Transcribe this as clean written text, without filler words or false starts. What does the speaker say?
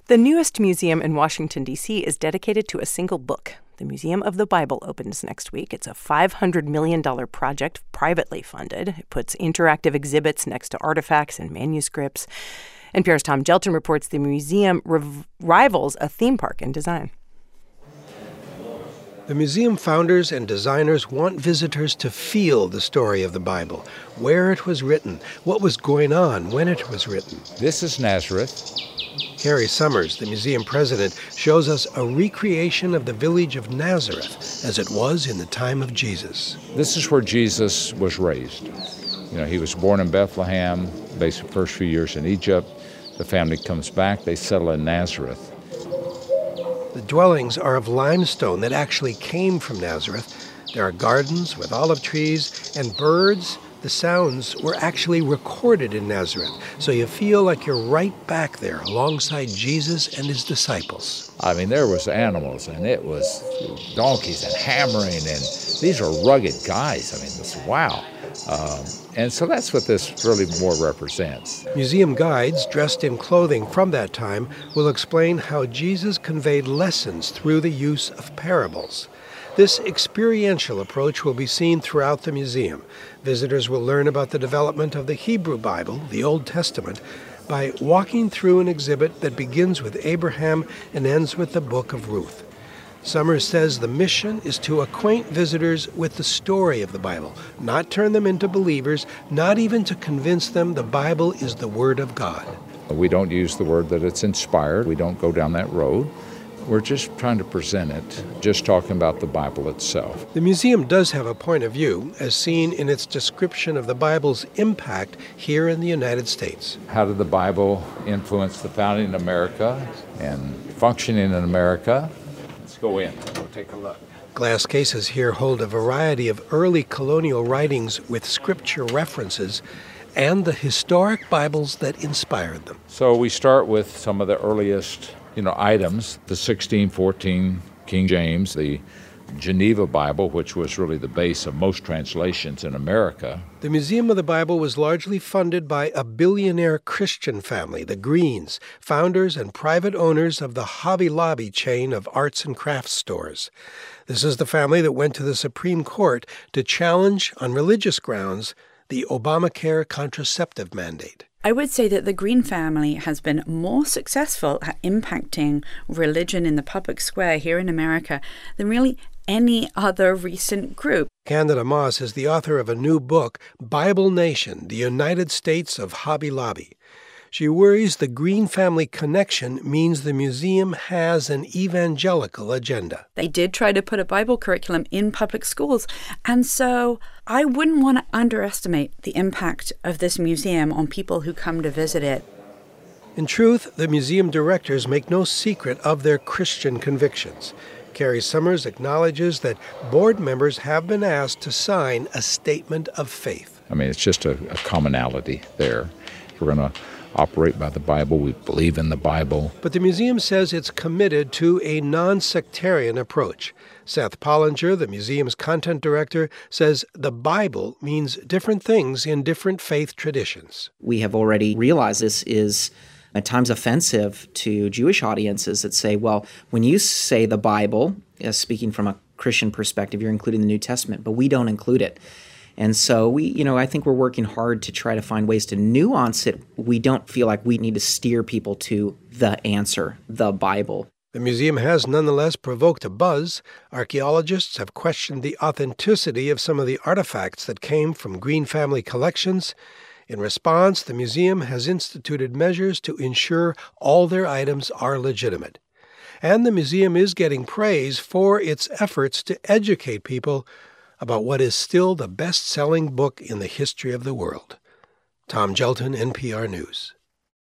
The newest museum in Washington, D.C. is dedicated to a single book. The Museum of the Bible opens next week. It's a $500 million project, privately funded. It puts interactive exhibits next to artifacts and manuscripts. NPR's Tom Gjelten reports the museum rivals a theme park in design. The museum founders and designers want visitors to feel the story of the Bible, where it was written, what was going on when it was written. This is Nazareth. Carrie Summers, the museum president, shows us a recreation of the village of Nazareth as it was in the time of Jesus. This is where Jesus was raised. He was born in Bethlehem, basically the first few years in Egypt. The family comes back, they settle in Nazareth. The dwellings are of limestone that actually came from Nazareth. There are gardens with olive trees and birds. The sounds were actually recorded in Nazareth, so you feel like you're right back there alongside Jesus and his disciples. There was animals, and it was donkeys and hammering, and these are rugged guys. Wow. And so that's what this really more represents. Museum guides dressed in clothing from that time will explain how Jesus conveyed lessons through the use of parables. This experiential approach will be seen throughout the museum. Visitors will learn about the development of the Hebrew Bible, the Old Testament, by walking through an exhibit that begins with Abraham and ends with the book of Ruth. Summers says the mission is to acquaint visitors with the story of the Bible, not turn them into believers, not even to convince them the Bible is the Word of God. We don't use the word that it's inspired. We don't go down that road. We're just trying to present it, just talking about the Bible itself. The museum does have a point of view, as seen in its description of the Bible's impact here in the United States. How did the Bible influence the founding of America and functioning in America? Let's go in. We'll take a look. Glass cases here hold a variety of early colonial writings with scripture references and the historic Bibles that inspired them. So we start with some of the earliest items, the 1614 King James, the Geneva Bible, which was really the base of most translations in America. The Museum of the Bible was largely funded by a billionaire Christian family, the Greens, founders and private owners of the Hobby Lobby chain of arts and crafts stores. This is the family that went to the Supreme Court to challenge, on religious grounds, the Obamacare contraceptive mandate. I would say that the Green family has been more successful at impacting religion in the public square here in America than really any other recent group. Candida Moss is the author of a new book, Bible Nation, the United States of Hobby Lobby. She worries the Green family connection means the museum has an evangelical agenda. They did try to put a Bible curriculum in public schools, and so I wouldn't want to underestimate the impact of this museum on people who come to visit it. In truth, the museum directors make no secret of their Christian convictions. Carrie Summers acknowledges that board members have been asked to sign a statement of faith. It's just a commonality there. We're going to operate by the Bible. We believe in the Bible. But the museum says it's committed to a non-sectarian approach. Seth Pollinger, the museum's content director, says the Bible means different things in different faith traditions. We have already realized this is at times offensive to Jewish audiences that say, well, when you say the Bible, speaking from a Christian perspective, you're including the New Testament, but we don't include it. And so I think we're working hard to try to find ways to nuance it. We don't feel like we need to steer people to the answer, the Bible. The museum has nonetheless provoked a buzz. Archaeologists have questioned the authenticity of some of the artifacts that came from Green family collections. In response, the museum has instituted measures to ensure all their items are legitimate. And the museum is getting praise for its efforts to educate people about what is still the best-selling book in the history of the world. Tom Gjelten, NPR News.